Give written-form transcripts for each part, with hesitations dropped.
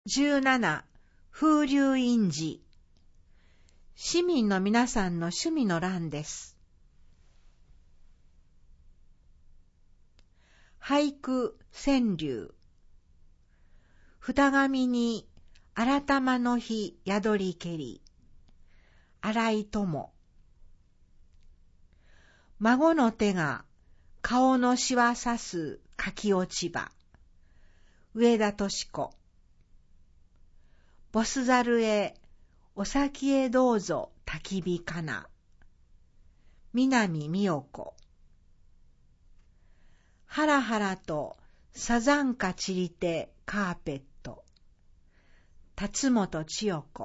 17、風流印字。市民の皆さんの趣味の欄です。俳句川柳。二紙に新玉の日宿りけり。荒井友。孫の手が顔のしわさす書き落ち葉。上田敏子。ボスザルへお先へどうぞ焚き火かな。南美代子。はらはらとサザンカ散りてカーペット。辰本千代子。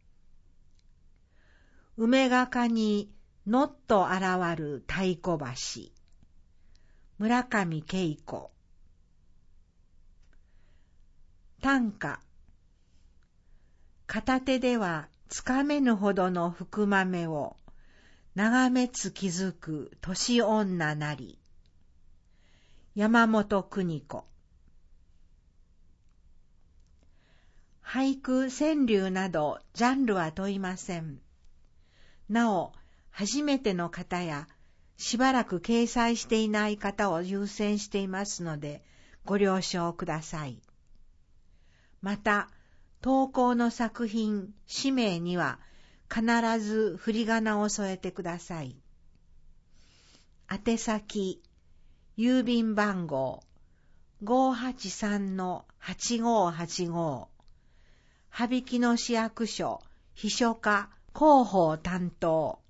梅ヶ香にのっと現る太鼓橋。村上恵子。短歌。片手ではつかめぬほどの福豆を眺めつ気づく年女なり。山本邦子。俳句川柳などジャンルは問いません。なお、初めての方やしばらく掲載していない方を優先していますのでご了承ください。また、投稿の作品、氏名には必ず振り仮名を添えてください。宛先、郵便番号 583-8585 羽曳野市役所秘書課広報担当